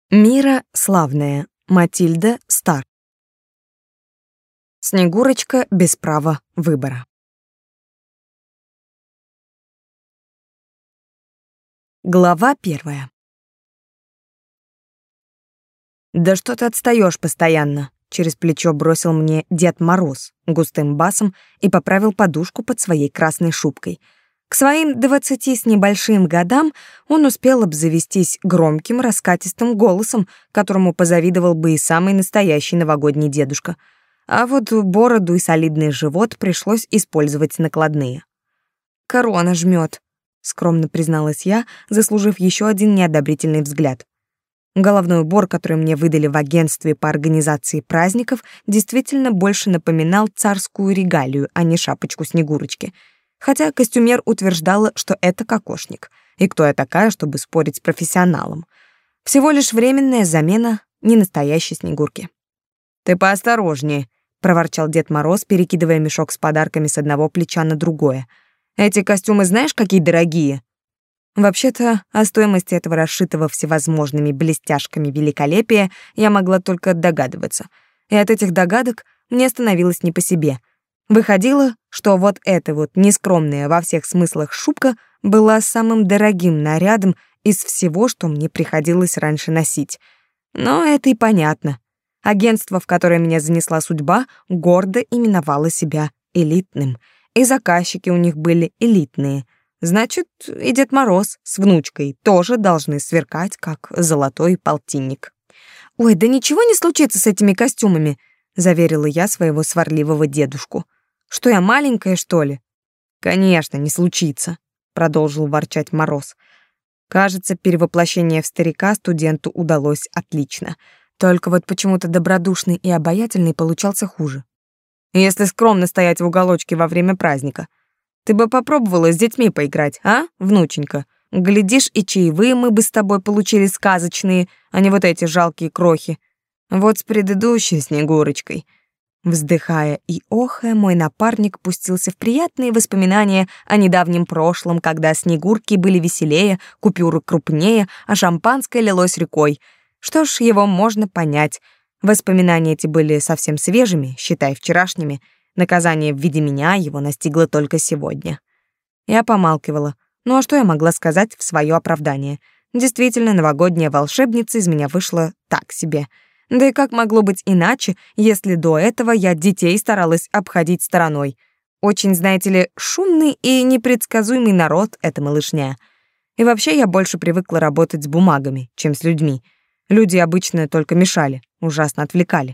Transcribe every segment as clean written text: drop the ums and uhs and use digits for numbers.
Мира славная, Матильда Стар. Снегурочка без права выбора. Глава 1. «Да что ты отстаёшь постоянно?» — через плечо бросил мне Дед Мороз густым басом и поправил подушку под своей красной шубкой. К своим 20 с небольшим годам он успел обзавестись громким раскатистым голосом, которому позавидовал бы и самый настоящий новогодний дедушка. А вот бороду и солидный живот пришлось использовать накладные. «Корона жмёт», — скромно призналась я, заслужив ещё один неодобрительный взгляд. Головной убор, который мне выдали в агентстве по организации праздников, действительно больше напоминал царскую регалию, а не шапочку Снегурочки. Хотя костюмер утверждала, что это кокошник. И кто я такая, чтобы спорить с профессионалом? Всего лишь временная замена ненастоящей Снегурки. «Ты поосторожнее», — проворчал Дед Мороз, перекидывая мешок с подарками с одного плеча на другое. «Эти костюмы знаешь, какие дорогие?» Вообще-то, о стоимости этого расшитого всевозможными блестяшками великолепия я могла только догадываться. И от этих догадок мне становилось не по себе. Выходило, что вот эта вот нескромная во всех смыслах шубка была самым дорогим нарядом из всего, что мне приходилось раньше носить. Но это и понятно. Агентство, в которое меня занесла судьба, гордо именовало себя элитным, и заказчики у них были элитные. Значит, и Дед Мороз с внучкой тоже должны сверкать, как золотой полтинник. «Ой, да ничего не случится с этими костюмами», — заверила я своего сварливого дедушку. «Что я маленькая, что ли?» «Конечно, не случится», — продолжил ворчать Мороз. Кажется, перевоплощение в старика студенту удалось отлично. Только вот почему-то добродушный и обаятельный получался хуже. «Если скромно стоять в уголочке во время праздника, ты бы попробовала с детьми поиграть, а, внученька? Глядишь, и чаевые мы бы с тобой получили сказочные, а не вот эти жалкие крохи. Вот с предыдущей Снегурочкой». Вздыхая и охая, мой напарник пустился в приятные воспоминания о недавнем прошлом, когда снегурки были веселее, купюры крупнее, а шампанское лилось рекой. Что ж, его можно понять. Воспоминания эти были совсем свежими, считай, вчерашними. Наказание в виде меня его настигло только сегодня. Я помалкивала. Ну а что я могла сказать в свое оправдание? Действительно, новогодняя волшебница из меня вышла так себе. Да и как могло быть иначе, если до этого я детей старалась обходить стороной? Очень, знаете ли, шумный и непредсказуемый народ эта малышня. И вообще я больше привыкла работать с бумагами, чем с людьми. Люди обычно только мешали, ужасно отвлекали.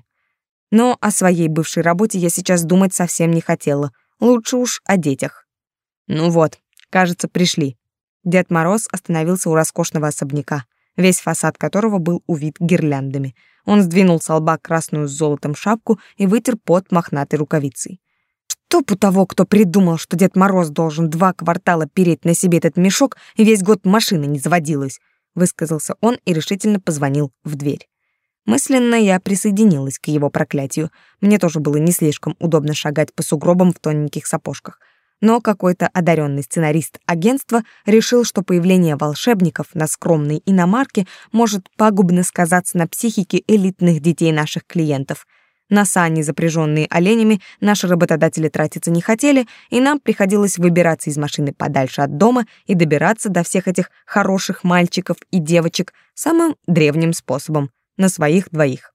Но о своей бывшей работе я сейчас думать совсем не хотела. Лучше уж о детях. Ну вот, кажется, пришли. Дед Мороз остановился у роскошного особняка, весь фасад которого был увит гирляндами. Он сдвинул с лба красную с золотом шапку и вытер пот мохнатой рукавицей. «Чтоб у того, кто придумал, что Дед Мороз должен 2 квартала переть на себе этот мешок, и весь год машина не заводилась», — высказался он и решительно позвонил в дверь. Мысленно я присоединилась к его проклятию. Мне тоже было не слишком удобно шагать по сугробам в тоненьких сапожках. Но какой-то одаренный сценарист агентства решил, что появление волшебников на скромной иномарке может пагубно сказаться на психике элитных детей наших клиентов. На сани, запряженные оленями, наши работодатели тратиться не хотели, и нам приходилось выбираться из машины подальше от дома и добираться до всех этих хороших мальчиков и девочек самым древним способом — на своих двоих.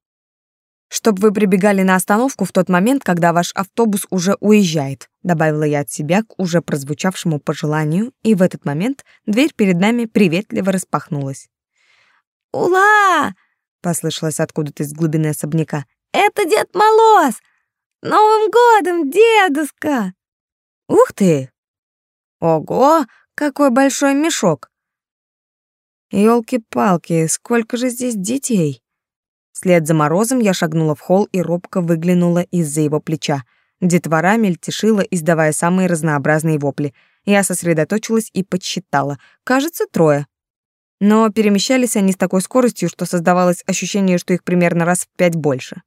«Чтоб вы прибегали на остановку в тот момент, когда ваш автобус уже уезжает», добавила я от себя к уже прозвучавшему пожеланию, и в этот момент дверь перед нами приветливо распахнулась. «Ула!» — послышалось откуда-то из глубины особняка. «Это Дед Мороз! С Новым годом, дедушка!» «Ух ты! Ого, какой большой мешок! Ёлки-палки, сколько же здесь детей!» Вслед за Морозом я шагнула в холл и робко выглянула из-за его плеча. Детвора мельтешила, издавая самые разнообразные вопли. Я сосредоточилась и подсчитала. Кажется, 3. Но перемещались они с такой скоростью, что создавалось ощущение, что их примерно раз в 5 больше.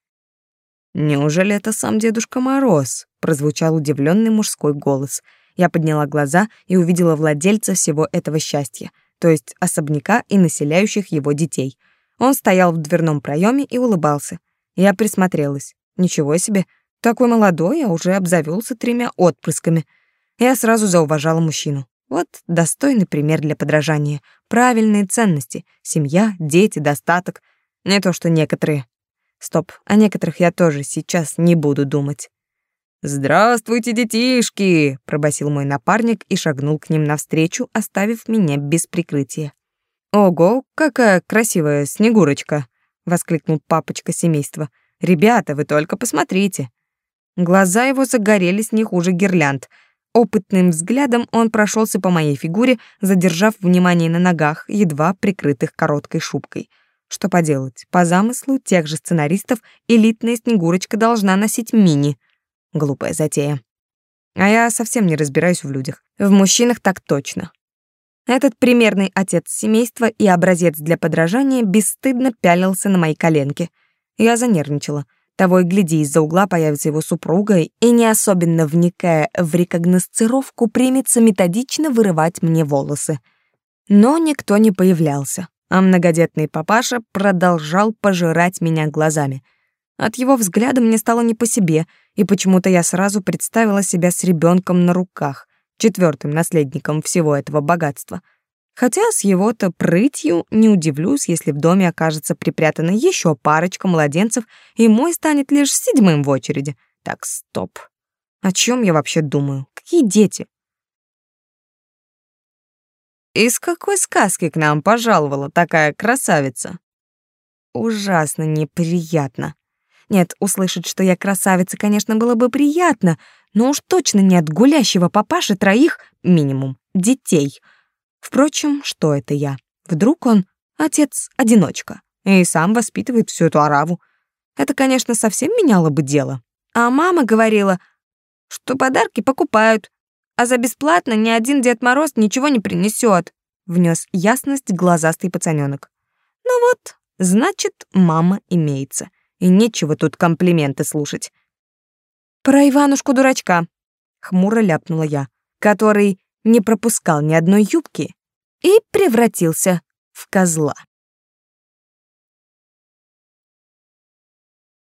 «Неужели это сам Дедушка Мороз?» — прозвучал удивленный мужской голос. Я подняла глаза и увидела владельца всего этого счастья, то есть особняка и населяющих его детей — Он стоял в дверном проеме и улыбался. Я присмотрелась. Ничего себе, такой молодой, а уже обзавелся 3 отпрысками. Я сразу зауважала мужчину. Вот достойный пример для подражания. Правильные ценности: семья, дети, достаток. Не то что некоторые. Стоп, о некоторых я тоже сейчас не буду думать. «Здравствуйте, детишки!» — пробасил мой напарник и шагнул к ним навстречу, оставив меня без прикрытия. «Ого, какая красивая Снегурочка!» — воскликнул папочка семейства. «Ребята, вы только посмотрите!» Глаза его загорелись не хуже гирлянд. Опытным взглядом он прошелся по моей фигуре, задержав внимание на ногах, едва прикрытых короткой шубкой. Что поделать, по замыслу тех же сценаристов элитная Снегурочка должна носить мини. Глупая затея. А я совсем не разбираюсь в людях. В мужчинах так точно. Этот примерный отец семейства и образец для подражания бесстыдно пялился на мои коленки. Я занервничала. Того и гляди, из-за угла появится его супруга и, не особенно вникая в рекогносцировку, примется методично вырывать мне волосы. Но никто не появлялся, а многодетный папаша продолжал пожирать меня глазами. От его взгляда мне стало не по себе, и почему-то я сразу представила себя с ребенком на руках, 4-м наследником всего этого богатства. Хотя с его-то прытью не удивлюсь, если в доме окажется припрятана еще парочка младенцев, и мой станет лишь 7-м в очереди. Так, стоп. О чем я вообще думаю? Какие дети? Из какой сказки к нам пожаловала такая красавица? Ужасно неприятно. Нет, услышать, что я красавица, конечно, было бы приятно, но уж точно не от гулящего папаши 3 минимум детей. Впрочем, что это я? Вдруг он отец-одиночка и сам воспитывает всю эту ораву. Это, конечно, совсем меняло бы дело. А мама говорила, что подарки покупают, а за бесплатно ни один Дед Мороз ничего не принесет. Внес ясность глазастый пацанёнок. Ну вот, значит, мама имеется. И нечего тут комплименты слушать. Про Иванушку-дурачка, хмуро ляпнула я, который не пропускал ни одной юбки и превратился в козла.